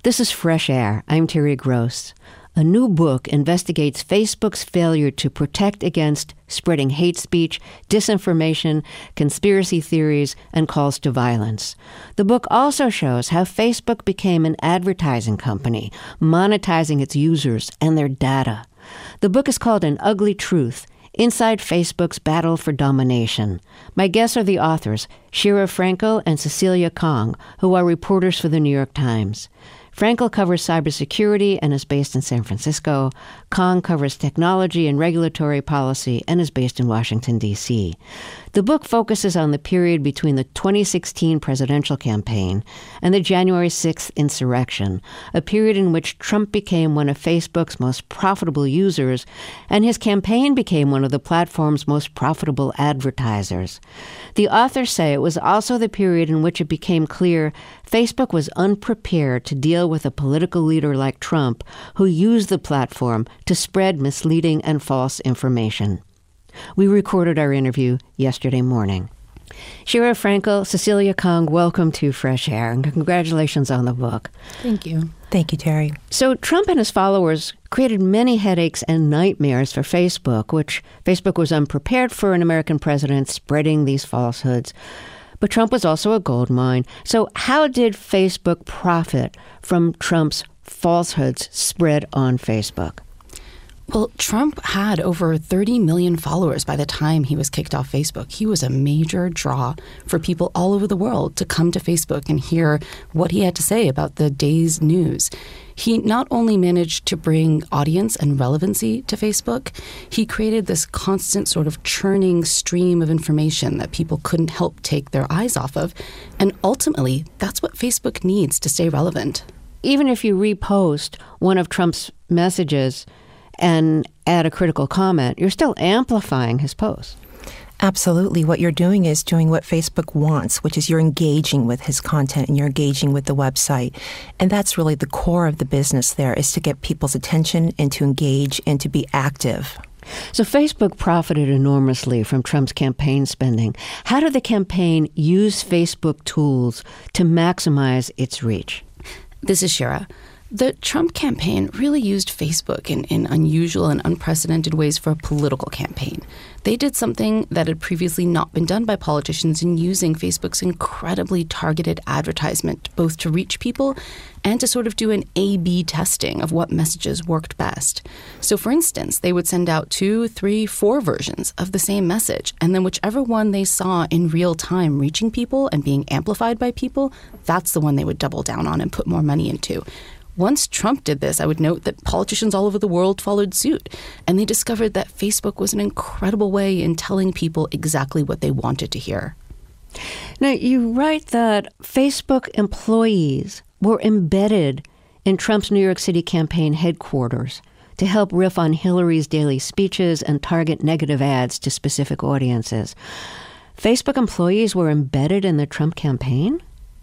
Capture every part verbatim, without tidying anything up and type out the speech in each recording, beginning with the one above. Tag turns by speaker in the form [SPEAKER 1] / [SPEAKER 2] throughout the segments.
[SPEAKER 1] This is Fresh Air. I'm Terry Gross. A new book investigates Facebook's failure to protect against spreading hate speech, disinformation, conspiracy theories, and calls to violence. The book also shows how Facebook became an advertising company, monetizing its users and their data. The book is called An Ugly Truth: Inside Facebook's Battle for Domination. My guests are the authors, Shira Frankel and Cecilia Kong, who are reporters for the New York Times. Frankel covers cybersecurity and is based in San Francisco. Kong covers technology and regulatory policy and is based in Washington, D C. The book focuses on the period between the twenty sixteen presidential campaign and the January sixth insurrection, a period in which Trump became one of Facebook's most profitable users and his campaign became one of the platform's most profitable advertisers. The authors say it was also the period in which it became clear Facebook was unprepared to deal with a political leader like Trump who used the platform to spread misleading and false information. We recorded our interview yesterday morning. Shira Frankel, Cecilia Kong, welcome to Fresh Air, and congratulations on the book.
[SPEAKER 2] Thank you.
[SPEAKER 3] Thank you, Terry.
[SPEAKER 1] So Trump and his followers created many headaches and nightmares for Facebook, which Facebook was unprepared for an American president spreading these falsehoods. But Trump was also a gold mine. So how did Facebook profit from Trump's falsehoods spread on Facebook?
[SPEAKER 2] Well, Trump had over thirty million followers by the time he was kicked off Facebook. He was a major draw for people all over the world to come to Facebook and hear what he had to say about the day's news. He not only managed to bring audience and relevancy to Facebook, he created this constant sort of churning stream of information that people couldn't help take their eyes off of. And ultimately, that's what Facebook needs to stay relevant.
[SPEAKER 1] Even if you repost one of Trump's messages and add a critical comment, you're still amplifying his posts.
[SPEAKER 3] Absolutely. What you're doing is doing what Facebook wants, which is you're engaging with his content and you're engaging with the website. And that's really the core of the business there, is to get people's attention and to engage and to be active.
[SPEAKER 1] So Facebook profited enormously from Trump's campaign spending. How did the campaign use Facebook tools to maximize its reach?
[SPEAKER 2] This is Shira. The Trump campaign really used Facebook in, in unusual and unprecedented ways for a political campaign. They did something that had previously not been done by politicians in using Facebook's incredibly targeted advertisement, both to reach people and to sort of do an A B testing of what messages worked best. So, for instance, they would send out two, three, four versions of the same message, and then whichever one they saw in real time reaching people and being amplified by people, that's the one they would double down on and put more money into. Once Trump did this, I would note that politicians all over the world followed suit, and they discovered that Facebook was an incredible way in telling people exactly what they wanted to hear.
[SPEAKER 1] Now, you write that Facebook employees were embedded in Trump's New York City campaign headquarters to help riff on Hillary's daily speeches and target negative ads to specific audiences. Facebook employees were embedded in the Trump campaign?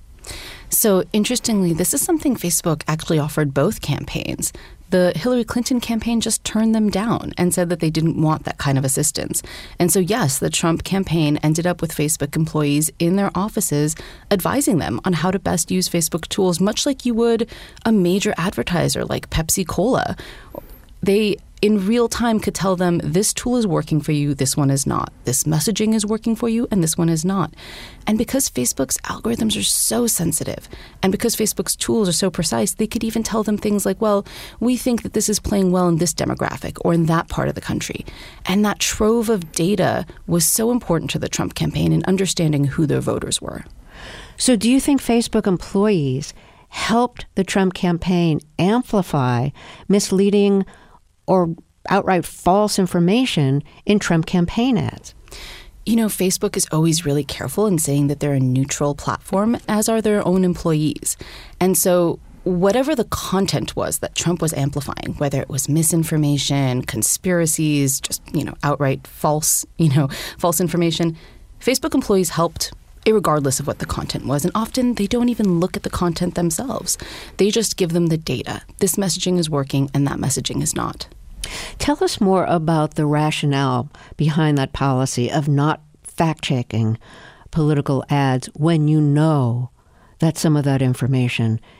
[SPEAKER 2] So, interestingly, this is something Facebook actually offered both campaigns. The Hillary Clinton campaign just turned them down and said that they didn't want that kind of assistance. And so, yes, the Trump campaign ended up with Facebook employees in their offices advising them on how to best use Facebook tools, much like you would a major advertiser like Pepsi Cola. They in real time could tell them, this tool is working for you, this one is not. This messaging is working for you, and this one is not. And because Facebook's algorithms are so sensitive, and because Facebook's tools are so precise, they could even tell them things like, well, we think that this is playing well in this demographic or in that part of the country. And that trove of data was so important to the Trump campaign in understanding who their voters were.
[SPEAKER 1] So do you think Facebook employees helped the Trump campaign amplify misleading or outright false information in Trump campaign ads?
[SPEAKER 2] You know, Facebook is always really careful in saying that they're a neutral platform, as are their own employees. And so whatever the content was that Trump was amplifying, whether it was misinformation, conspiracies, just, you know, outright false, you know, false information, Facebook employees helped irregardless of what the content was. And often they don't even look at the content themselves. They just give them the data. This messaging is working and that messaging is not.
[SPEAKER 1] Tell us more about the rationale behind that policy of not fact-checking political ads when you know that some of that information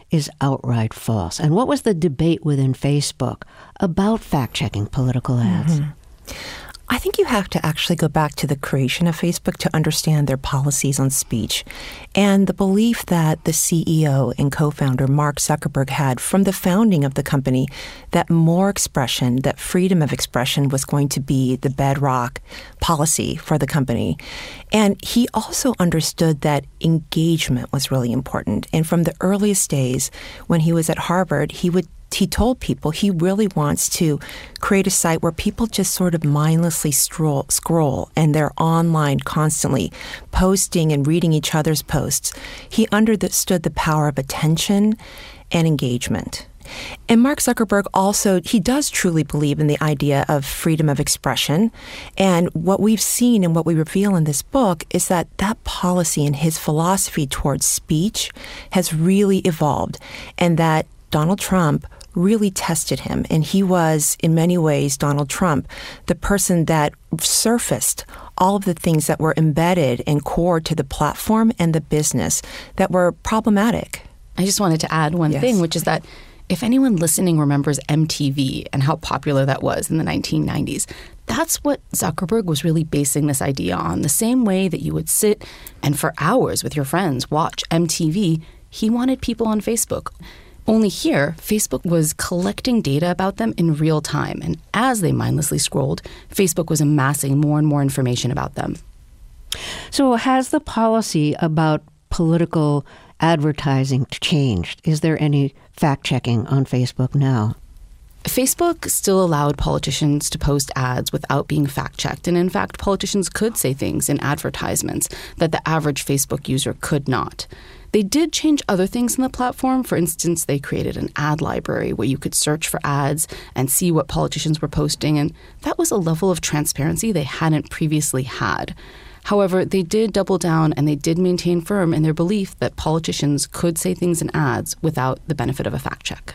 [SPEAKER 1] is outright false? And what was the debate within Facebook about fact-checking political ads?
[SPEAKER 3] Mm-hmm. I think you have to actually go back to the creation of Facebook to understand their policies on speech and the belief that the C E O and co-founder Mark Zuckerberg had from the founding of the company that more expression, that freedom of expression was going to be the bedrock policy for the company. And he also understood that engagement was really important. And from the earliest days when he was at Harvard, he would He told people he really wants to create a site where people just sort of mindlessly stroll, scroll and they're online constantly posting and reading each other's posts. He understood the power of attention and engagement. And Mark Zuckerberg also, he does truly believe in the idea of freedom of expression. And what we've seen and what we reveal in this book is that that policy and his philosophy towards speech has really evolved, and that Donald Trump really tested him. And he was, in many ways, Donald Trump, the person that surfaced all of the things that were embedded and core to the platform and the business that were problematic.
[SPEAKER 2] I just wanted to add one
[SPEAKER 3] yes.
[SPEAKER 2] thing, which is that if anyone listening remembers M T V and how popular that was in the nineteen nineties, that's what Zuckerberg was really basing this idea on. The same way that you would sit and for hours with your friends watch M T V, he wanted people on Facebook. Only here, Facebook was collecting data about them in real time. And as they mindlessly scrolled, Facebook was amassing more and more information about them.
[SPEAKER 1] So has the policy about political advertising changed? Is there any fact-checking on Facebook now?
[SPEAKER 2] Facebook still allowed politicians to post ads without being fact-checked. And in fact, politicians could say things in advertisements that the average Facebook user could not. They did change other things in the platform. For instance, they created an ad library where you could search for ads and see what politicians were posting. And that was a level of transparency they hadn't previously had. However, they did double down and they did maintain firm in their belief that politicians could say things in ads without the benefit of a fact check.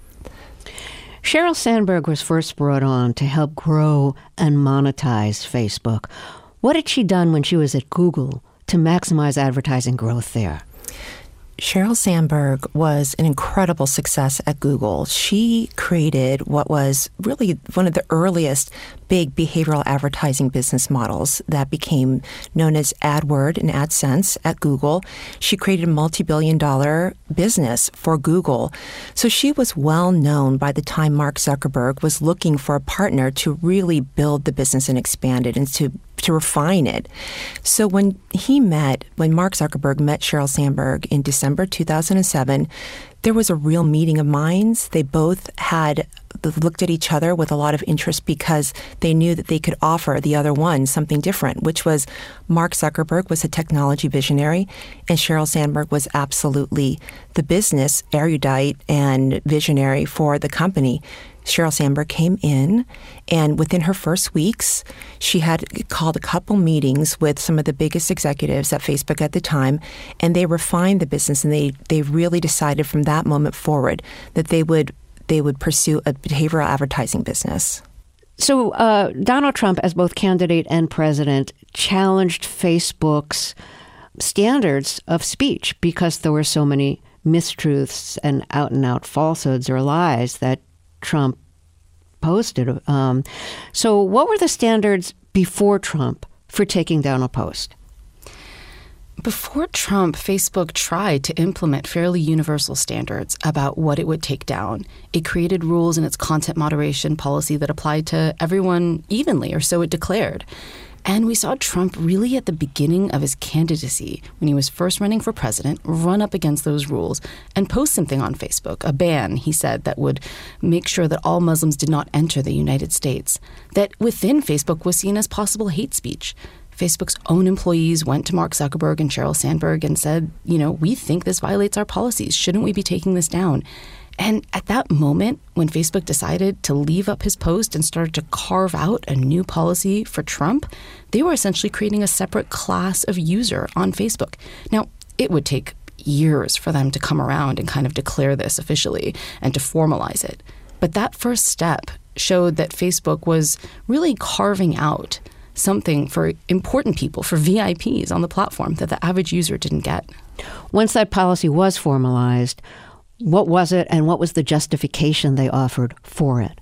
[SPEAKER 1] Sheryl Sandberg was first brought on to help grow and monetize Facebook. What had she done when she was at Google to maximize advertising growth there?
[SPEAKER 3] Sheryl Sandberg was an incredible success at Google. She created what was really one of the earliest big behavioral advertising business models that became known as AdWord and AdSense at Google. She created a multi-billion dollar business for Google. So she was well known by the time Mark Zuckerberg was looking for a partner to really build the business and expand it and to to refine it. So when he met, when Mark Zuckerberg met Sheryl Sandberg in December two thousand seven, there was a real meeting of minds. They both had looked at each other with a lot of interest because they knew that they could offer the other one something different, which was Mark Zuckerberg was a technology visionary and Sheryl Sandberg was absolutely the business erudite and visionary for the company. Sheryl Sandberg came in, and within her first weeks, she had called a couple meetings with some of the biggest executives at Facebook at the time, and they refined the business, and they, they really decided from that moment forward that they would they would pursue a behavioral advertising business.
[SPEAKER 1] So uh, Donald Trump, as both candidate and president, challenged Facebook's standards of speech because there were so many mistruths and out-and-out falsehoods or lies that Trump posted. Um, so what were the standards before Trump for taking down a post?
[SPEAKER 2] Before Trump, Facebook tried to implement fairly universal standards about what it would take down. It created rules in its content moderation policy that applied to everyone evenly, or so it declared. And we saw Trump really at the beginning of his candidacy, when he was first running for president, run up against those rules and post something on Facebook, a ban, he said, that would make sure that all Muslims did not enter the United States, that within Facebook was seen as possible hate speech. Facebook's own employees went to Mark Zuckerberg and Sheryl Sandberg and said, you know, we think this violates our policies. Shouldn't we be taking this down? And at that moment, when Facebook decided to leave up his post and started to carve out a new policy for Trump, they were essentially creating a separate class of user on Facebook. Now, it would take years for them to come around and kind of declare this officially and to formalize it. But that first step showed that Facebook was really carving out something for important people, for V I Ps on the platform that the average user didn't get.
[SPEAKER 1] Once that policy was formalized, What was it, and what was the justification they offered for it?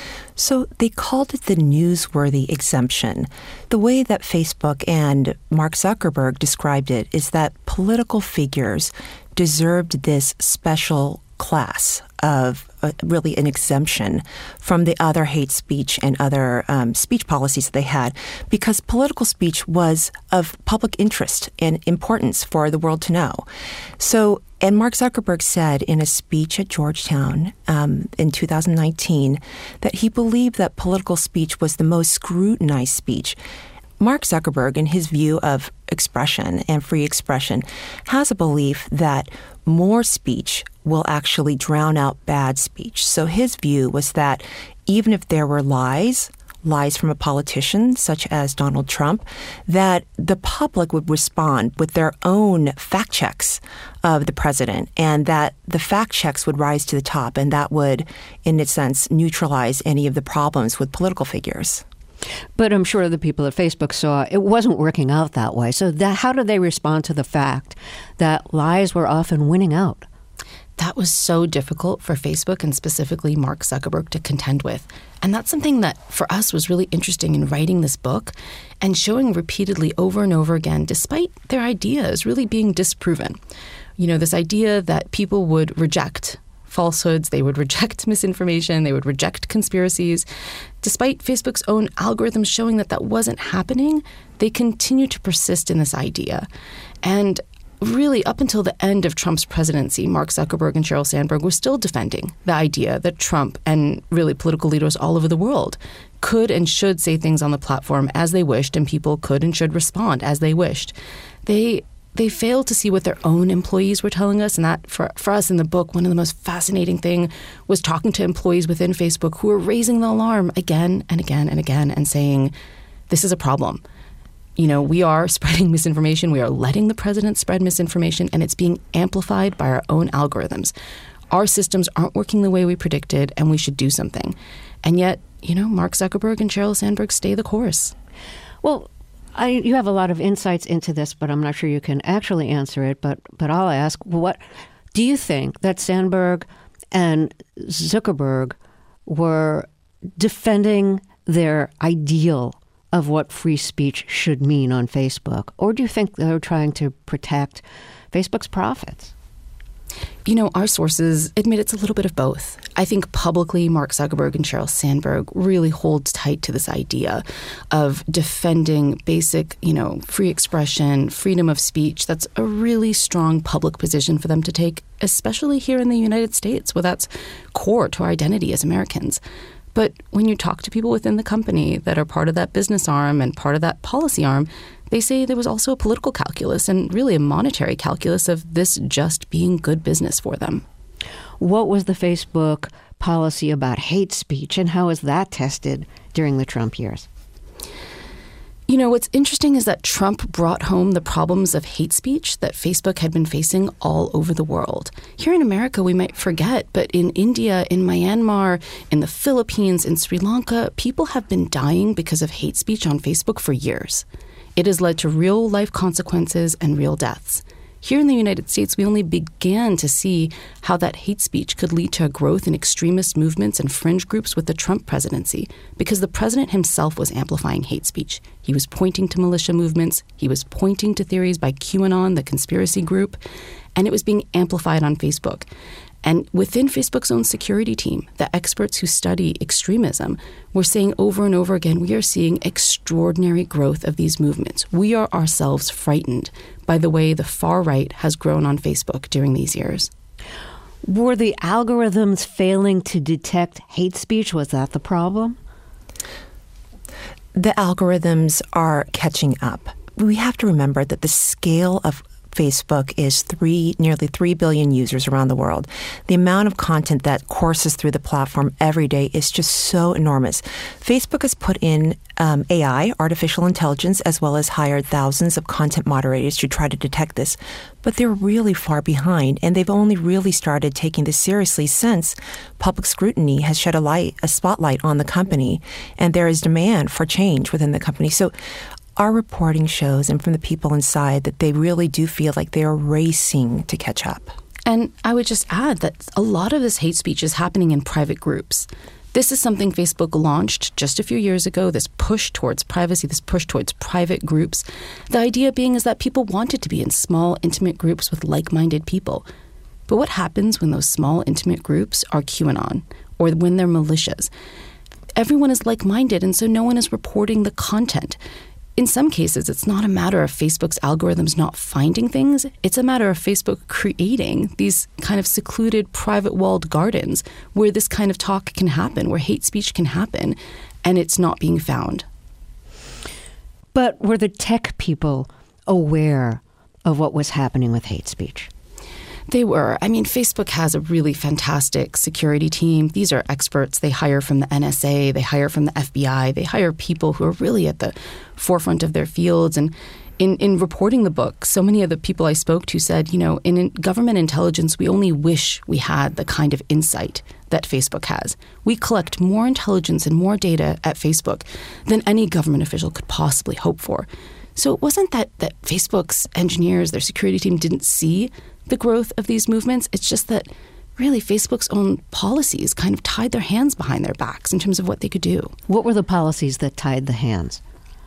[SPEAKER 3] So they called it the newsworthy exemption. The way that Facebook and Mark Zuckerberg described it is that political figures deserved this special class of uh, really an exemption from the other hate speech and other um, speech policies that they had, because political speech was of public interest and importance for the world to know. So, and Mark Zuckerberg said in a speech at Georgetown um, in two thousand nineteen that he believed that political speech was the most scrutinized speech. Mark Zuckerberg, in his view of expression and free expression, has a belief that more speech will actually drown out bad speech. So his view was that even if there were lies, lies from a politician such as Donald Trump, that the public would respond with their own fact checks of the president, and that the fact checks would rise to the top, and that would, in a sense, neutralize any of the problems with political figures.
[SPEAKER 1] But I'm sure the people at Facebook saw it wasn't working out that way. So that, how do they respond to the fact that lies were often winning out?
[SPEAKER 2] That was so difficult for Facebook and specifically Mark Zuckerberg to contend with. And that's something that for us was really interesting in writing this book and showing repeatedly over and over again, despite their ideas really being disproven. You know, this idea that people would reject falsehoods, they would reject misinformation, they would reject conspiracies. Despite Facebook's own algorithms showing that that wasn't happening, they continue to persist in this idea. And really, up until the end of Trump's presidency, Mark Zuckerberg and Sheryl Sandberg were still defending the idea that Trump and really political leaders all over the world could and should say things on the platform as they wished, and people could and should respond as they wished. They They failed to see what their own employees were telling us. And that, for, for us in the book, one of the most fascinating thing was talking to employees within Facebook who were raising the alarm again and again and again and saying, this is a problem. You know, we are spreading misinformation. We are letting the president spread misinformation, and it's being amplified by our own algorithms. Our systems aren't working the way we predicted, and we should do something. And yet, you know, Mark Zuckerberg and Sheryl Sandberg stay the course.
[SPEAKER 1] Well, I, you have a lot of insights into this, but I'm not sure you can actually answer it. But but I'll ask, what do you think that Sandberg and Zuckerberg were defending their ideal of what free speech should mean on Facebook? Or do you think they were trying to protect Facebook's profits?
[SPEAKER 2] You know, our sources admit it's a little bit of both. I think publicly, Mark Zuckerberg and Sheryl Sandberg really hold tight to this idea of defending basic, you know, free expression, freedom of speech. That's a really strong public position for them to take, especially here in the United States, where that's core to our identity as Americans. But when you talk to people within the company that are part of that business arm and part of that policy arm, they say there was also a political calculus and really a monetary calculus of this just being good business for them.
[SPEAKER 1] What was the Facebook policy about hate speech, and how was that tested during the Trump years?
[SPEAKER 2] You know, what's interesting is that Trump brought home the problems of hate speech that Facebook had been facing all over the world. Here in America, we might forget, but in India, in Myanmar, in the Philippines, in Sri Lanka, people have been dying because of hate speech on Facebook for years. It has led to real-life consequences and real deaths. Here in the United States, we only began to see how that hate speech could lead to a growth in extremist movements and fringe groups with the Trump presidency, because the president himself was amplifying hate speech. He was pointing to militia movements. He was pointing to theories by QAnon, the conspiracy group, and it was being amplified on Facebook. And within Facebook's own security team, the experts who study extremism were saying over and over again, we are seeing extraordinary growth of these movements. We are ourselves frightened by the way the far right has grown on Facebook during these years.
[SPEAKER 1] Were the algorithms failing to detect hate speech? Was that the problem?
[SPEAKER 3] The algorithms are catching up. We have to remember that the scale of Facebook is three, nearly three billion users around the world. The amount of content that courses through the platform every day is just so enormous. Facebook has put in um, A I, artificial intelligence, as well as hired thousands of content moderators to try to detect this. But they're really far behind, and they've only really started taking this seriously since public scrutiny has shed a light, a spotlight on the company, and there is demand for change within the company. So our reporting shows, and from the people inside, that they really do feel like they are racing to catch up.
[SPEAKER 2] And I would just add that a lot of this hate speech is happening in private groups. This is something Facebook launched just a few years ago, this push towards privacy, this push towards private groups. The idea being is that people wanted to be in small, intimate groups with like-minded people. But what happens when those small, intimate groups are QAnon or when they're militias? Everyone is like-minded, and so no one is reporting the content. In some cases, it's not a matter of Facebook's algorithms not finding things. It's a matter of Facebook creating these kind of secluded, private walled gardens where this kind of talk can happen, where hate speech can happen, and it's not being found.
[SPEAKER 1] But were the tech people aware of what was happening with hate speech?
[SPEAKER 2] They were. I mean, Facebook has a really fantastic security team. These are experts. They hire from the N S A. They hire from the F B I. They hire people who are really at the forefront of their fields. And in, in reporting the book, so many of the people I spoke to said, you know, in, in government intelligence, we only wish we had the kind of insight that Facebook has. We collect more intelligence and more data at Facebook than any government official could possibly hope for. So it wasn't that, that Facebook's engineers, their security team, didn't see the growth of these movements. It's just that really Facebook's own policies kind of tied their hands behind their backs in terms of what they could do.
[SPEAKER 1] What were the policies that tied the hands?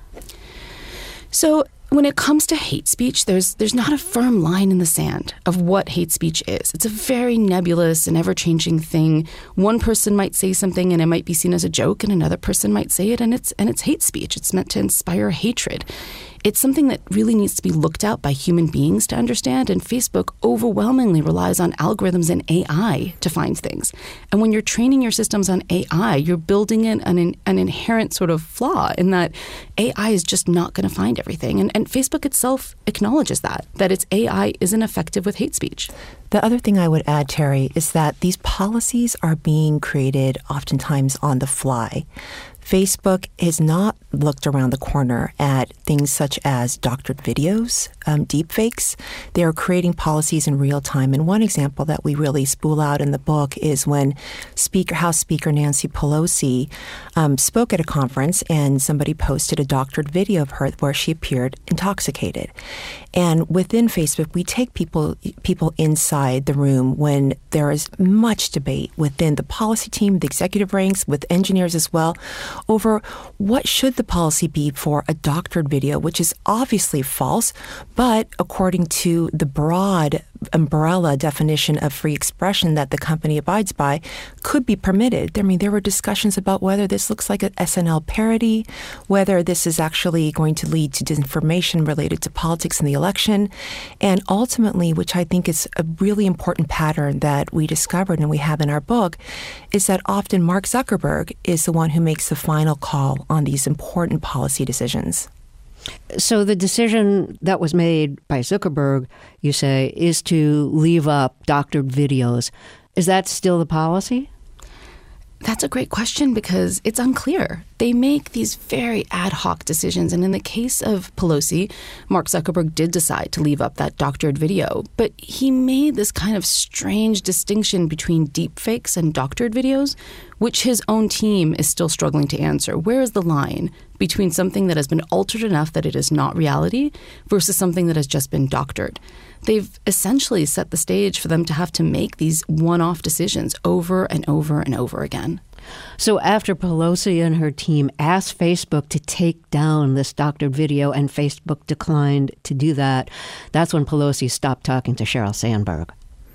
[SPEAKER 2] So when it comes to hate speech, there's there's not a firm line in the sand of what hate speech is. It's a very nebulous and ever-changing thing. One person might say something and it might be seen as a joke, and another person might say it and it's and it's hate speech. It's meant to inspire hatred. It's something that really needs to be looked at by human beings to understand, and Facebook overwhelmingly relies on algorithms and A I to find things. And when you're training your systems on A I, you're building in an, an inherent sort of flaw in that A I is just not going to find everything. And, and Facebook itself acknowledges that, that its A I isn't effective with hate speech.
[SPEAKER 3] The other thing I would add, Terry, is that these policies are being created oftentimes on the fly. Facebook has not looked around the corner at things such as doctored videos, um, deepfakes. They are creating policies in real time. And one example that we really spool out in the book is when Speaker House Speaker Nancy Pelosi um, spoke at a conference, and somebody posted a doctored video of her where she appeared intoxicated. And within Facebook, we take people people inside the room when there is much debate within the policy team, the executive ranks, with engineers as well, over what should the policy be for a doctored video, which is obviously false, but according to the broad umbrella definition of free expression that the company abides by, could be permitted. I mean, there were discussions about whether this looks like an S N L parody, whether this is actually going to lead to disinformation related to politics in the election. And ultimately, which I think is a really important pattern that we discovered and we have in our book, is that often Mark Zuckerberg is the one who makes the final call on these important policy decisions.
[SPEAKER 1] So the decision that was made by Zuckerberg, you say, is to leave up doctored videos. Is that still the policy?
[SPEAKER 2] That's a great question because it's unclear. They make these very ad hoc decisions. And in the case of Pelosi, Mark Zuckerberg did decide to leave up that doctored video. But he made this kind of strange distinction between deepfakes and doctored videos, which his own team is still struggling to answer. Where is the line between something that has been altered enough that it is not reality versus something that has just been doctored? They've essentially set the stage for them to have to make these one-off decisions over and over and over again.
[SPEAKER 1] So after Pelosi and her team asked Facebook to take down this doctored video and Facebook declined to do that, that's when Pelosi stopped talking to Sheryl Sandberg.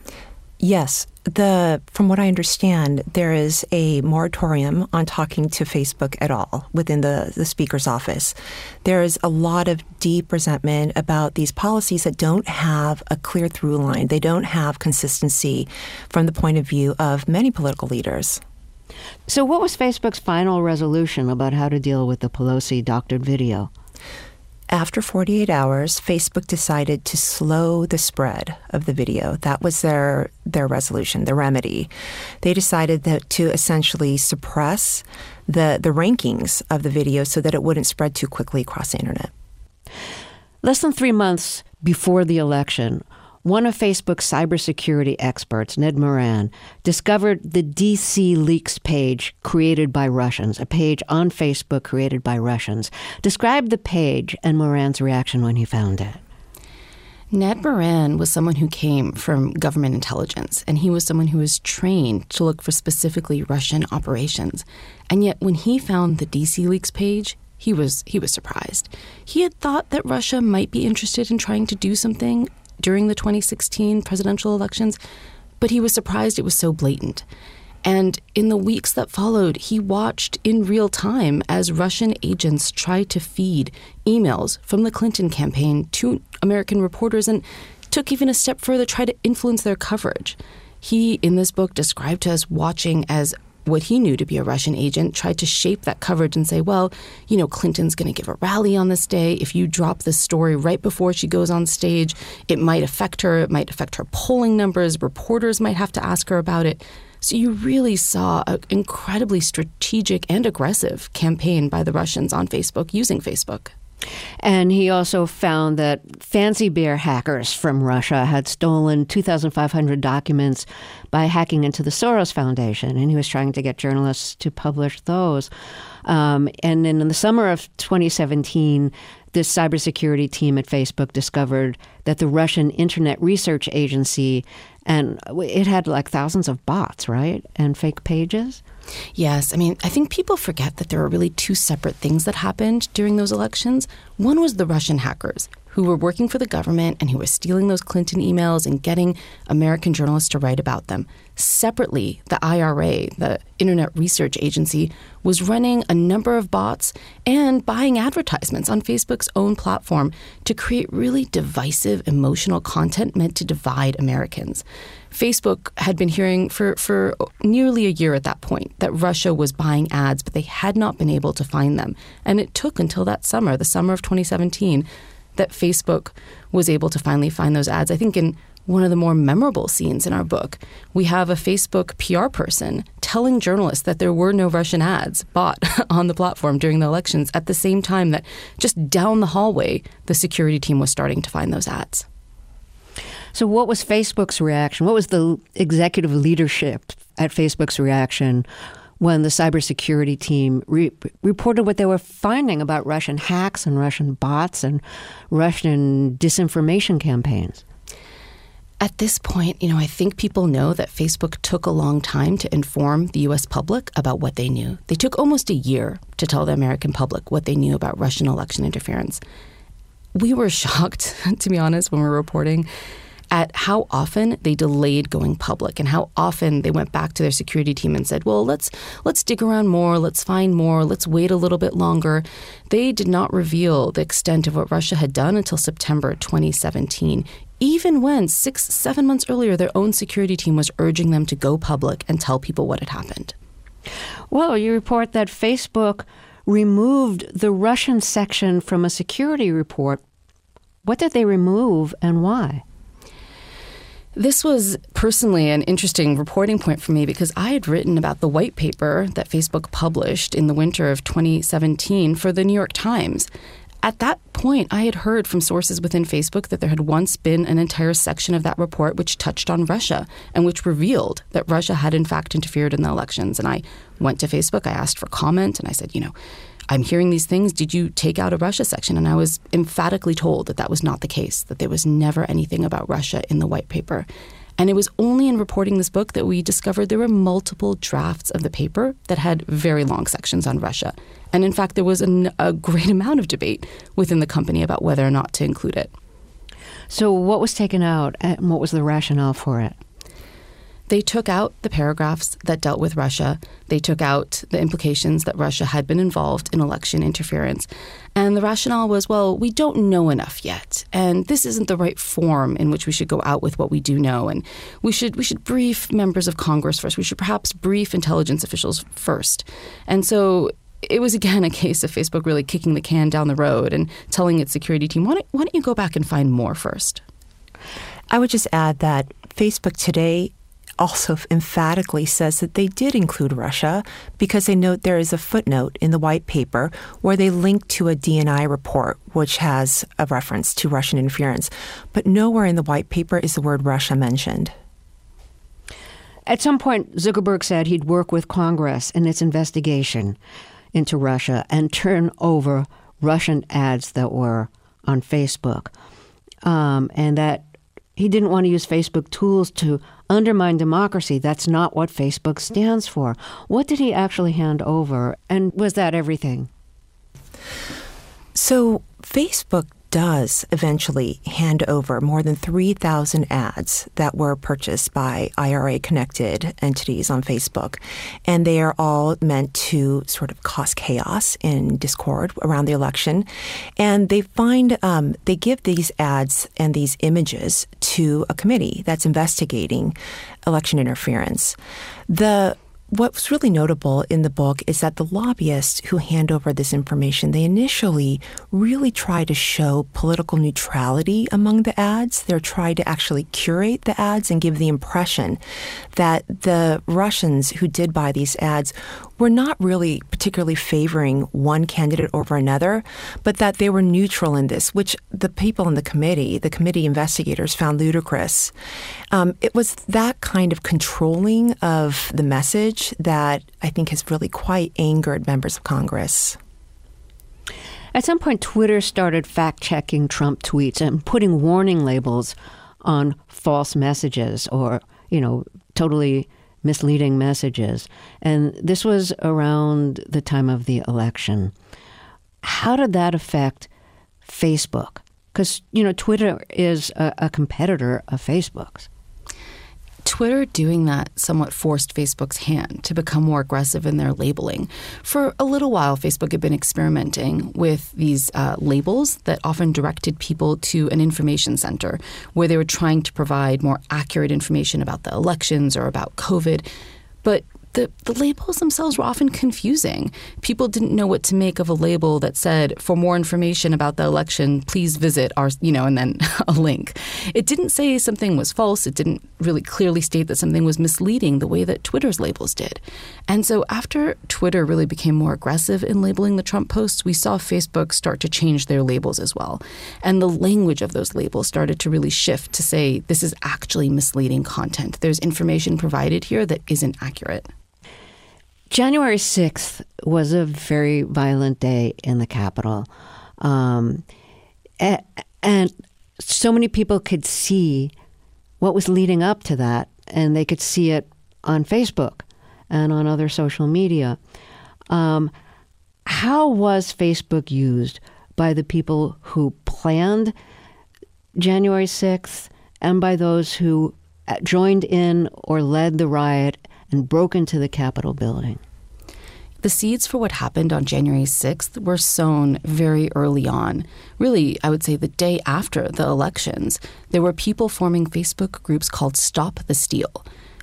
[SPEAKER 3] Yes. The from what I understand, there is a moratorium on talking to Facebook at all within the, the Speaker's office. There is a lot of deep resentment about these policies that don't have a clear through line. They don't have consistency from the point of view of many political leaders.
[SPEAKER 1] So what was Facebook's final resolution about how to deal with the Pelosi doctored video?
[SPEAKER 3] After forty-eight hours, Facebook decided to slow the spread of the video. That was their their resolution, their remedy. They decided that to essentially suppress the, the rankings of the video so that it wouldn't spread too quickly across the internet.
[SPEAKER 1] Less than three months before the election, one of Facebook's cybersecurity experts, Ned Moran, discovered the D C Leaks page created by Russians, a page on Facebook created by Russians. Describe the page and Moran's reaction when he found it.
[SPEAKER 2] Ned Moran was someone who came from government intelligence, and he was someone who was trained to look for specifically Russian operations. And yet when he found the D C Leaks page, he was he was surprised. He had thought that Russia might be interested in trying to do something during the twenty sixteen presidential elections, but he was surprised it was so blatant. And in the weeks that followed, he watched in real time as Russian agents tried to feed emails from the Clinton campaign to American reporters and took even a step further, tried to influence their coverage. He, in this book, described to us watching as what he knew to be a Russian agent tried to shape that coverage and say, well, you know, Clinton's going to give a rally on this day. If you drop this story right before she goes on stage, it might affect her. It might affect her polling numbers. Reporters might have to ask her about it. So you really saw an incredibly strategic and aggressive campaign by the Russians on Facebook using Facebook.
[SPEAKER 1] And he also found that Fancy Bear hackers from Russia had stolen two thousand five hundred documents by hacking into the Soros Foundation, and he was trying to get journalists to publish those. Um, and then in the summer of twenty seventeen, this cybersecurity team at Facebook discovered that the Russian Internet Research Agency, and it had like thousands of bots, right, and fake pages?
[SPEAKER 2] Yes. I mean, I think people forget that there were really two separate things that happened during those elections. One was the Russian hackers who were working for the government and who were stealing those Clinton emails and getting American journalists to write about them. Separately, the I R A, the Internet Research Agency, was running a number of bots and buying advertisements on Facebook's own platform to create really divisive, emotional content meant to divide Americans. Facebook had been hearing for, for nearly a year at that point that Russia was buying ads, but they had not been able to find them. And it took until that summer, the summer of twenty seventeen, that Facebook was able to finally find those ads. I think in one of the more memorable scenes in our book, we have a Facebook P R person telling journalists that there were no Russian ads bought on the platform during the elections at the same time that just down the hallway, the security team was starting to find those ads.
[SPEAKER 1] So what was Facebook's reaction? What was the executive leadership at Facebook's reaction when the cybersecurity team re- reported what they were finding about Russian hacks and Russian bots and Russian disinformation campaigns?
[SPEAKER 2] At this point, you know, I think people know that Facebook took a long time to inform the U S public about what they knew. They took almost a year to tell the American public what they knew about Russian election interference. We were shocked, to be honest, when we were reporting at how often they delayed going public and how often they went back to their security team and said, well, let's let's dig around more, let's find more, let's wait a little bit longer. They did not reveal the extent of what Russia had done until September twenty seventeen, even when six, seven months earlier, their own security team was urging them to go public and tell people what had happened.
[SPEAKER 1] Well, you report that Facebook removed the Russian section from a security report. What did they remove and why?
[SPEAKER 2] This was personally an interesting reporting point for me because I had written about the white paper that Facebook published in the winter of twenty seventeen for the New York Times. At that point, I had heard from sources within Facebook that there had once been an entire section of that report which touched on Russia and which revealed that Russia had in fact interfered in the elections. And I went to Facebook, I asked for comment, and I said, you know, I'm hearing these things. Did you take out a Russia section? And I was emphatically told that that was not the case, that there was never anything about Russia in the white paper. And it was only in reporting this book that we discovered there were multiple drafts of the paper that had very long sections on Russia. And in fact, there was an, a great amount of debate within the company about whether or not to include it.
[SPEAKER 1] So what was taken out and what was the rationale for it?
[SPEAKER 2] They took out the paragraphs that dealt with Russia. They took out the implications that Russia had been involved in election interference. And the rationale was, well, we don't know enough yet. And this isn't the right form in which we should go out with what we do know. And we should we should brief members of Congress first. We should perhaps brief intelligence officials first. And so it was, again, a case of Facebook really kicking the can down the road and telling its security team, why don't, why don't you go back and find more first?
[SPEAKER 3] I would just add that Facebook today also emphatically says that they did include Russia because they note there is a footnote in the white paper where they link to a D N I report which has a reference to Russian interference. But nowhere in the white paper is the word Russia mentioned.
[SPEAKER 1] At some point, Zuckerberg said he'd work with Congress in its investigation into Russia and turn over Russian ads that were on Facebook. um, and that he didn't want to use Facebook tools to undermine democracy. That's not what Facebook stands for. What did he actually hand over? And was that everything?
[SPEAKER 3] So Facebook does eventually hand over more than three thousand ads that were purchased by I R A-connected entities on Facebook. And they are all meant to sort of cause chaos and discord around the election. And they find, um, they give these ads and these images to a committee that's investigating election interference. The What's really notable in the book is that the lobbyists who hand over this information, they initially really try to show political neutrality among the ads. They're trying to actually curate the ads and give the impression that the Russians who did buy these ads were not really particularly favoring one candidate over another, but that they were neutral in this, which the people in the committee, the committee investigators, found ludicrous. Um, it was that kind of controlling of the message that I think has really quite angered members of Congress.
[SPEAKER 1] At some point, Twitter started fact-checking Trump tweets and putting warning labels on false messages or, you know, totally misleading messages. And this was around the time of the election. How did that affect Facebook? Because, you know, Twitter is a, a competitor of Facebook's.
[SPEAKER 2] Twitter doing that somewhat forced Facebook's hand to become more aggressive in their labeling. For a little while, Facebook had been experimenting with these uh, labels that often directed people to an information center where they were trying to provide more accurate information about the elections or about COVID. But the, the labels themselves were often confusing. People didn't know what to make of a label that said, for more information about the election, please visit our, you know, and then a link. It didn't say something was false. It didn't really clearly state that something was misleading the way that Twitter's labels did. And so after Twitter really became more aggressive in labeling the Trump posts, we saw Facebook start to change their labels as well. And the language of those labels started to really shift to say, this is actually misleading content. There's information provided here that isn't accurate.
[SPEAKER 1] January sixth was a very violent day in the Capitol. Um, and, and so many people could see what was leading up to that, and they could see it on Facebook and on other social media. Um, how was Facebook used by the people who planned January sixth and by those who joined in or led the riot and broke into the Capitol building?
[SPEAKER 2] The seeds for what happened on January sixth were sown very early on. Really, I would say the day after the elections, there were people forming Facebook groups called Stop the Steal.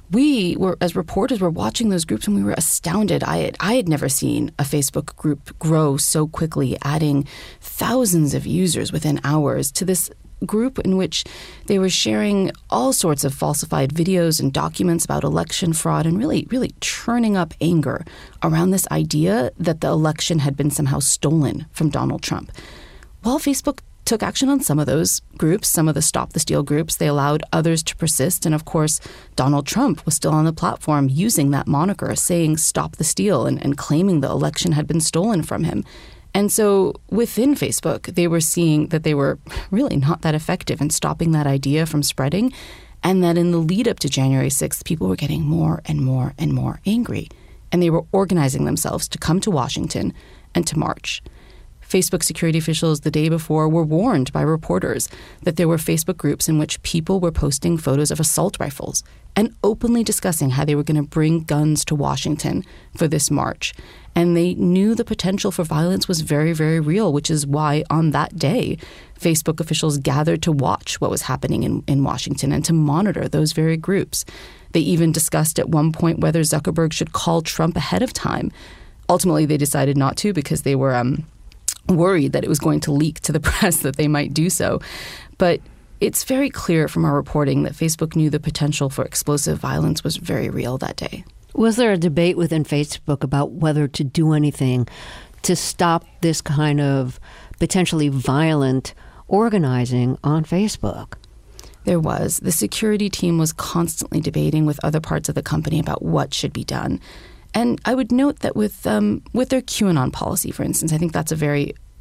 [SPEAKER 2] We were, as reporters, were watching those groups and we were astounded. I had, I had never seen a Facebook group grow so quickly, adding thousands of users within hours to this group in which they were sharing all sorts of falsified videos and documents about election fraud and really, really churning up anger around this idea that the election had been somehow stolen from Donald Trump. While Facebook took action on some of those groups, some of the Stop the Steal groups, they allowed others to persist. And of course, Donald Trump was still on the platform using that moniker, saying Stop the Steal and, and claiming the election had been stolen from him. And so within Facebook, they were seeing that they were really not that effective in stopping that idea from spreading, and that in the lead up to January sixth, people were getting more and more and more angry, and they were organizing themselves to come to Washington and to march. Facebook security officials the day before were warned by reporters that there were Facebook groups in which people were posting photos of assault rifles and openly discussing how they were going to bring guns to Washington for this march. And they knew the potential for violence was very, very real, which is why on that day, Facebook officials gathered to watch what was happening in, in Washington and to monitor those very groups. They even discussed at one point whether Zuckerberg should call Trump ahead of time. Ultimately, they decided not to because they were um, worried that it was going to leak to the press that they might do so. But it's very clear from our reporting that Facebook knew the potential for explosive violence was very real that day.
[SPEAKER 1] Was there a debate within Facebook about whether to do anything to stop this kind of potentially violent organizing on Facebook?
[SPEAKER 2] There was. The security team was constantly debating with other parts of the company about what should be done. And I would note that with um, with their QAnon policy, for instance, I think that's a very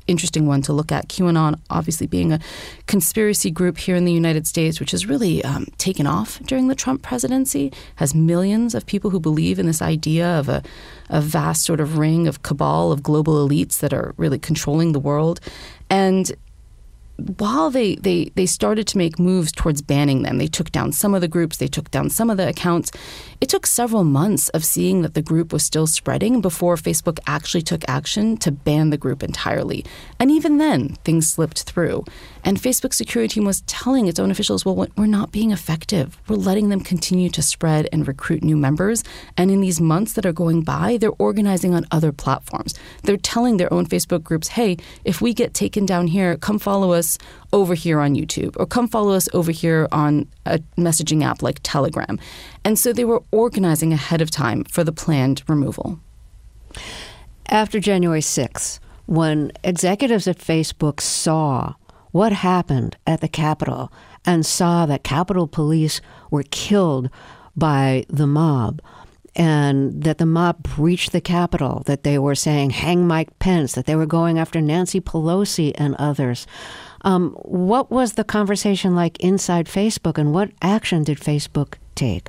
[SPEAKER 2] interesting one to look at. QAnon, obviously being a conspiracy group here in the United States, which has really um, taken off during the Trump presidency, has millions of people who believe in this idea of a, a vast sort of ring of cabal of global elites that are really controlling the world. And while they, they, they started to make moves towards banning them, they took down some of the groups, they took down some of the accounts, it took several months of seeing that the group was still spreading before Facebook actually took action to ban the group entirely. And even then, things slipped through. And Facebook's security team was telling its own officials, well, we're not being effective. We're letting them continue to spread and recruit new members. And in these months that are going by, they're organizing on other platforms. They're telling their own Facebook groups, hey, if we get taken down here, come follow us over here on YouTube, or come follow us over here on a messaging app like Telegram. And so they were organizing ahead of time for the planned removal.
[SPEAKER 1] After January sixth, when executives at Facebook saw what happened at the Capitol and saw that Capitol Police were killed by the mob, and that the mob breached the Capitol, that they were saying, hang Mike Pence, that they were going after Nancy Pelosi and others. Um, what was the conversation like inside Facebook, and what action did Facebook take?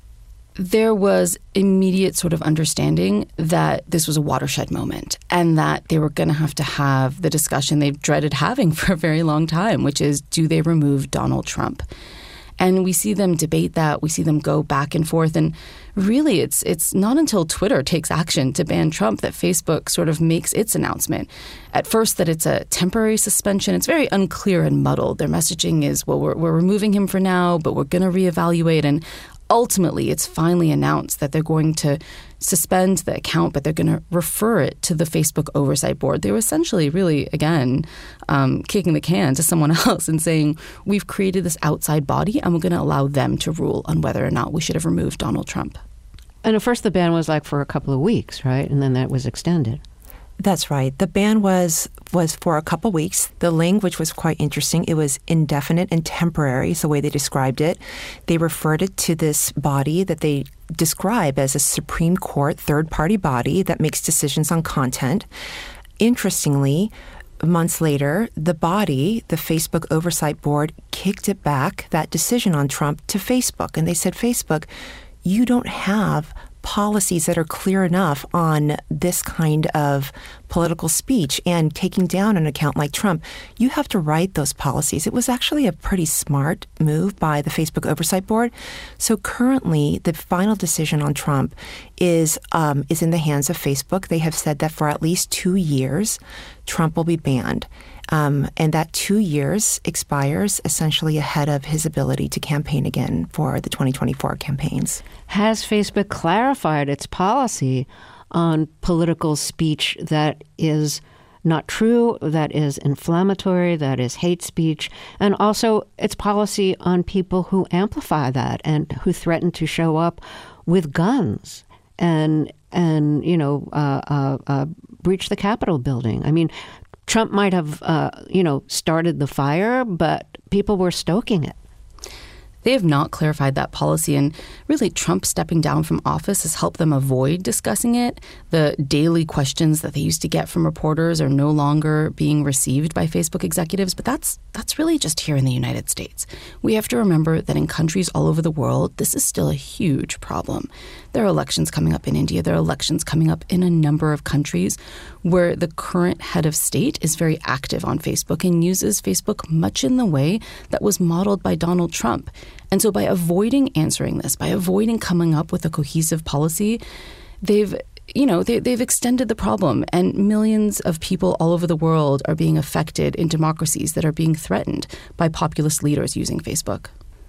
[SPEAKER 2] There was immediate sort of understanding that this was a watershed moment and that they were going to have to have the discussion they've dreaded having for a very long time, which is, do they remove Donald Trump? And we see them debate that. We see them go back and forth. And really, it's it's not until Twitter takes action to ban Trump that Facebook sort of makes its announcement. At first, that it's a temporary suspension. It's very unclear and muddled. Their messaging is, well, we're, we're removing him for now, but we're going to reevaluate. And ultimately, it's finally announced that they're going to suspend the account, but they're going to refer it to the Facebook Oversight Board. They were essentially really, again, um, kicking the can to someone else and saying, we've created this outside body and we're going to allow them to rule on whether or not we should have removed Donald Trump.
[SPEAKER 1] And at first the ban was like for a couple of weeks, right? And then that was extended.
[SPEAKER 3] That's right. The ban was was for a couple weeks. The language was quite interesting. It was indefinite and temporary, is the way they described it. They referred it to this body that they describe as a Supreme Court third-party body that makes decisions on content. Interestingly, months later, the body, the Facebook Oversight Board, kicked it back, that decision on Trump, to Facebook. And they said, Facebook, you don't have policies that are clear enough on this kind of political speech and taking down an account like Trump. You have to write those policies. It was actually a pretty smart move by the Facebook Oversight Board. So currently, the final decision on Trump is um, is in the hands of Facebook. They have said that for at least two years, Trump will be banned. Um, and that two years expires essentially ahead of his ability to campaign again for the twenty twenty-four campaigns.
[SPEAKER 1] Has Facebook clarified its policy on political speech that is not true, that is inflammatory, that is hate speech, and also its policy on people who amplify that and who threaten to show up with guns and, and you know, uh, uh, uh, breach the Capitol building? I mean, Trump might have, uh, you know, started the fire, but people were stoking it.
[SPEAKER 2] They have not clarified that policy, and really Trump stepping down from office has helped them avoid discussing it. The daily questions that they used to get from reporters are no longer being received by Facebook executives, but that's that's really just here in the United States. We have to remember that in countries all over the world, this is still a huge problem. There are elections coming up in India. There are elections coming up in a number of countries where the current head of state is very active on Facebook and uses Facebook much in the way that was modeled by Donald Trump. And so by avoiding answering this, by avoiding coming up with a cohesive policy, they've you know, they, they've extended the problem, and millions of people all over the world are being affected in democracies that are being threatened by populist leaders using Facebook.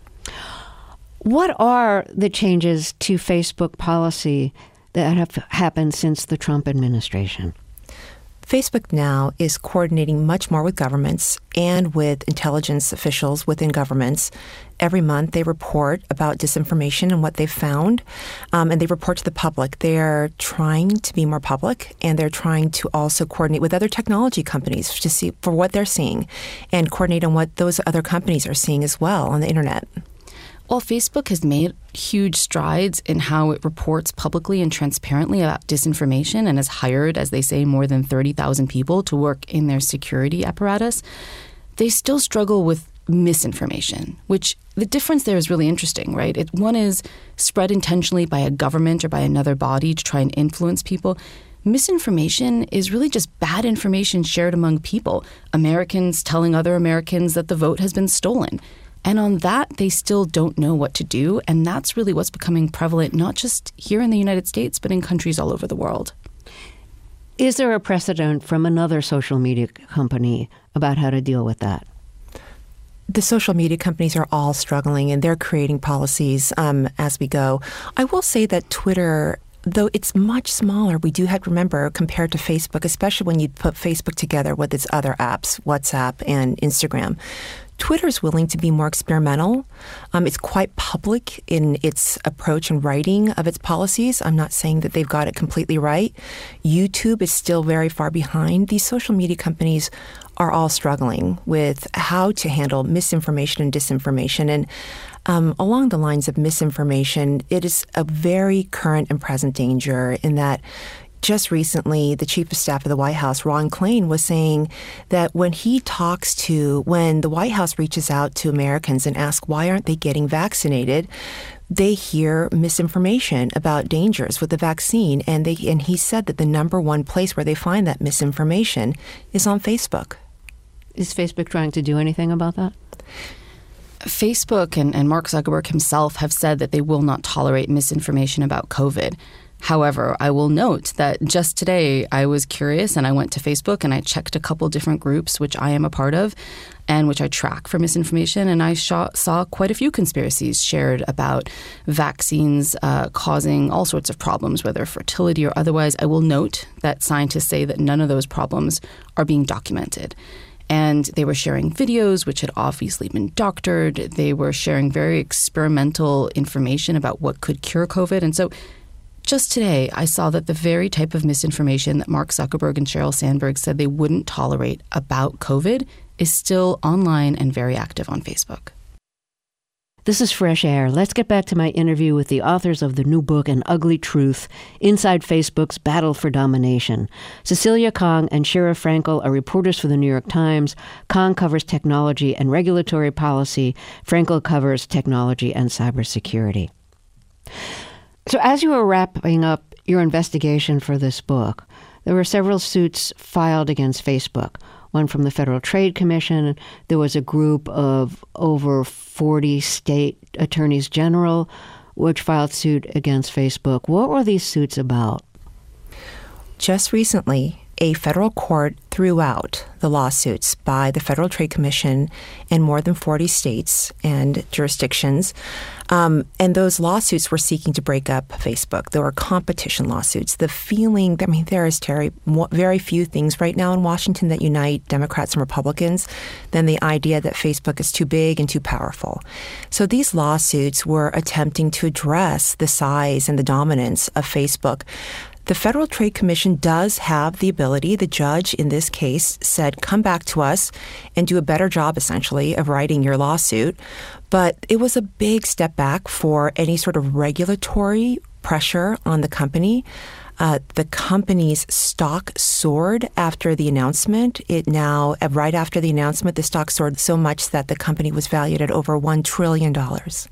[SPEAKER 1] What are the changes to Facebook policy that have happened since the Trump administration?
[SPEAKER 3] Facebook now is coordinating much more with governments and with intelligence officials within governments. Every month they report about disinformation and what they've found, um, and they report to the public. They're trying to be more public, and they're trying to also coordinate with other technology companies to see for what they're seeing and coordinate on what those other companies are seeing as well on the internet.
[SPEAKER 2] While Facebook has made huge strides in how it reports publicly and transparently about disinformation and has hired, as they say, more than thirty thousand people to work in their security apparatus, they still struggle with misinformation, which the difference there is really interesting, right? It, one is spread intentionally by a government or by another body to try and influence people. Misinformation is really just bad information shared among people, Americans telling other Americans that the vote has been stolen. And on that, they still don't know what to do. And that's really what's becoming prevalent, not just here in the United States, but in countries all over the world.
[SPEAKER 1] Is there a precedent from another social media company about how to deal with that?
[SPEAKER 3] The social media companies are all struggling, and they're creating policies um, as we go. I will say that Twitter, though it's much smaller, we do have to remember compared to Facebook, especially when you put Facebook together with its other apps, WhatsApp and Instagram. Twitter is willing to be more experimental. Um, it's quite public in its approach and writing of its policies. I'm not saying that they've got it completely right. YouTube is still very far behind. These social media companies are all struggling with how to handle misinformation and disinformation. And um, along the lines of misinformation, it is a very current and present danger in that just recently, the chief of staff of the White House, Ron Klain, was saying that when he talks to, when the White House reaches out to Americans and asks why aren't they getting vaccinated, they hear misinformation about dangers with the vaccine. And they and he said that the number one place where they find that misinformation is on Facebook.
[SPEAKER 1] Is Facebook trying to do anything about that?
[SPEAKER 2] Facebook and, and Mark Zuckerberg himself have said that they will not tolerate misinformation about COVID. However, I will note that just today I was curious and I went to Facebook and I checked a couple different groups, which I am a part of and which I track for misinformation. And I saw, saw quite a few conspiracies shared about vaccines uh, causing all sorts of problems, whether fertility or otherwise. I will note that scientists say that none of those problems are being documented. And they were sharing videos, which had obviously been doctored. They were sharing very experimental information about what could cure COVID. And so just today, I saw that the very type of misinformation that Mark Zuckerberg and Sheryl Sandberg said they wouldn't tolerate about COVID is still online and very active on Facebook.
[SPEAKER 1] This is Fresh Air. Let's get back to my interview with the authors of the new book, An Ugly Truth, Inside Facebook's Battle for Domination. Cecilia Kang and Shira Frankel are reporters for the New York Times. Kang covers technology and regulatory policy. Frankel covers technology and cybersecurity. So as you were wrapping up your investigation for this book, there were several suits filed against Facebook. One from the Federal Trade Commission. There was a group of over forty state attorneys general which filed suit against Facebook. What were these suits about?
[SPEAKER 3] Just recently, a federal court threw out the lawsuits by the Federal Trade Commission in more than forty states and jurisdictions. Um, and those lawsuits were seeking to break up Facebook. There were competition lawsuits. The feeling, I mean, there is, Terry, very few things right now in Washington that unite Democrats and Republicans than the idea that Facebook is too big and too powerful. So these lawsuits were attempting to address the size and the dominance of Facebook. The Federal Trade Commission does have the ability, the judge in this case said, come back to us and do a better job, essentially, of writing your lawsuit. But it was a big step back for any sort of regulatory pressure on the company. Uh, the company's stock soared after the announcement. It now, right after the announcement, the stock soared so much that the company was valued at over one trillion dollars.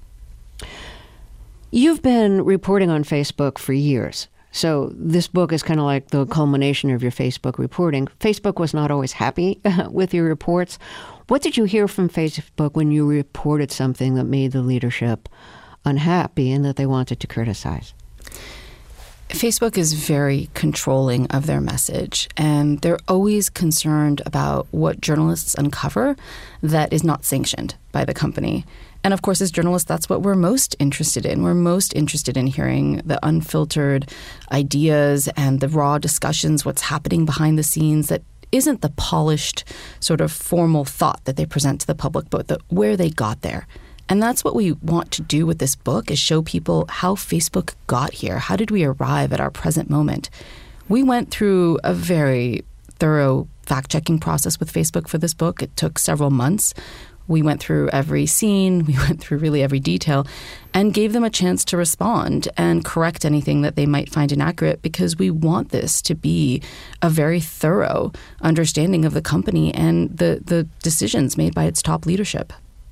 [SPEAKER 1] You've been reporting on Facebook for years. So this book is kind of like the culmination of your Facebook reporting. Facebook was not always happy with your reports. What did you hear from Facebook when you reported something that made the leadership unhappy and that they wanted to criticize?
[SPEAKER 2] Facebook is very controlling of their message, and they're always concerned about what journalists uncover that is not sanctioned by the company. And of course, as journalists, that's what we're most interested in. We're most interested in hearing the unfiltered ideas and the raw discussions, what's happening behind the scenes that isn't the polished sort of formal thought that they present to the public, but the, where they got there. And that's what we want to do with this book, is show people how Facebook got here. How did we arrive at our present moment? We went through a very thorough fact-checking process with Facebook for this book. It took several months. We went through every scene, we went through really every detail, and gave them a chance to respond and correct anything that they might find inaccurate, because we want this to be a very thorough understanding of the company and the, the decisions made by its top leadership.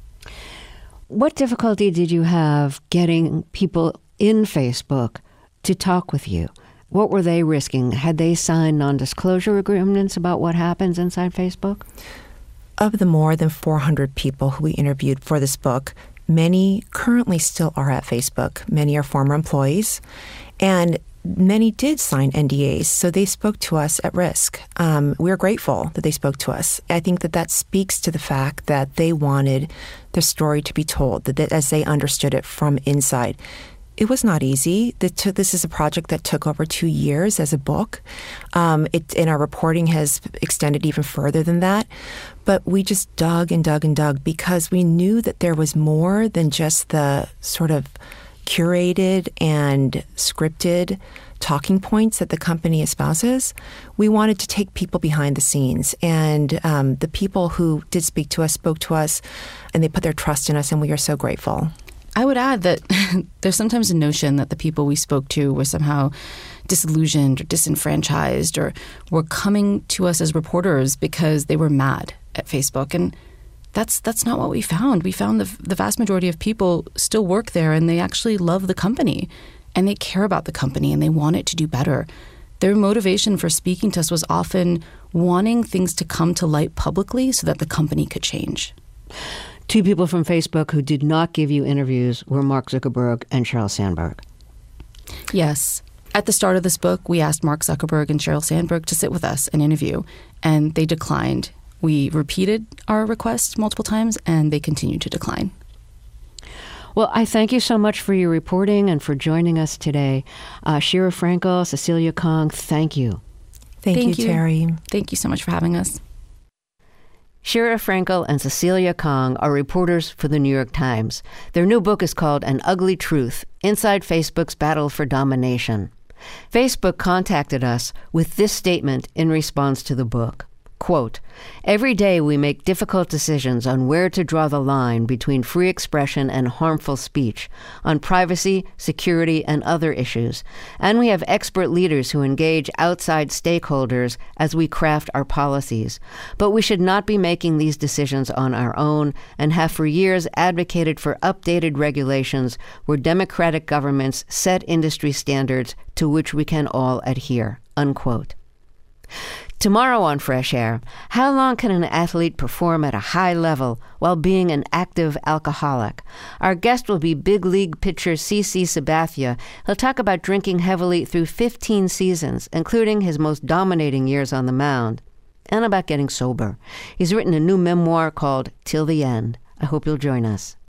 [SPEAKER 1] What difficulty did you have getting people in Facebook to talk with you? What were they risking? Had they signed non-disclosure agreements about what happens inside Facebook?
[SPEAKER 3] Of the more than four hundred people who we interviewed for this book, many currently still are at Facebook. Many are former employees, and many did sign N D As, so they spoke to us at risk. Um, we're grateful that they spoke to us. I think that that speaks to the fact that they wanted the story to be told, that, that as they understood it from inside. It was not easy. This is a project that took over two years as a book. Um, it, and our reporting has extended even further than that. But we just dug and dug and dug because we knew that there was more than just the sort of curated and scripted talking points that the company espouses. We wanted to take people behind the scenes. And um, the people who did speak to us spoke to us, and they put their trust in us, and we are so grateful.
[SPEAKER 2] I would add that there's sometimes a notion that the people we spoke to were somehow disillusioned or disenfranchised or were coming to us as reporters because they were mad at Facebook. And that's that's not what we found. We found the, the vast majority of people still work there, and they actually love the company, and they care about the company, and they want it to do better. Their motivation for speaking to us was often wanting things to come to light publicly so that the company could change.
[SPEAKER 1] Two people from Facebook who did not give you interviews were Mark Zuckerberg and Sheryl Sandberg.
[SPEAKER 2] Yes. At the start of this book, we asked Mark Zuckerberg and Sheryl Sandberg to sit with us and interview, and they declined. We repeated our request multiple times, and they continued to decline.
[SPEAKER 1] Well, I thank you so much for your reporting and for joining us today. Uh, Shira Frankel, Cecilia Kong, thank you.
[SPEAKER 3] Thank,
[SPEAKER 2] thank
[SPEAKER 3] you,
[SPEAKER 2] you,
[SPEAKER 3] Terry.
[SPEAKER 2] Thank you so much for having us.
[SPEAKER 1] Shira Frankel and Cecilia Kong are reporters for The New York Times. Their new book is called An Ugly Truth: Inside Facebook's Battle for Domination. Facebook contacted us with this statement in response to the book. Quote, "Every day we make difficult decisions on where to draw the line between free expression and harmful speech, on privacy, security, and other issues. And we have expert leaders who engage outside stakeholders as we craft our policies. But we should not be making these decisions on our own, and have for years advocated for updated regulations where democratic governments set industry standards to which we can all adhere." Unquote. Tomorrow on Fresh Air, how long can an athlete perform at a high level while being an active alcoholic? Our guest will be big league pitcher C C Sabathia. He'll talk about drinking heavily through fifteen seasons, including his most dominating years on the mound, and about getting sober. He's written a new memoir called Till the End. I hope you'll join us.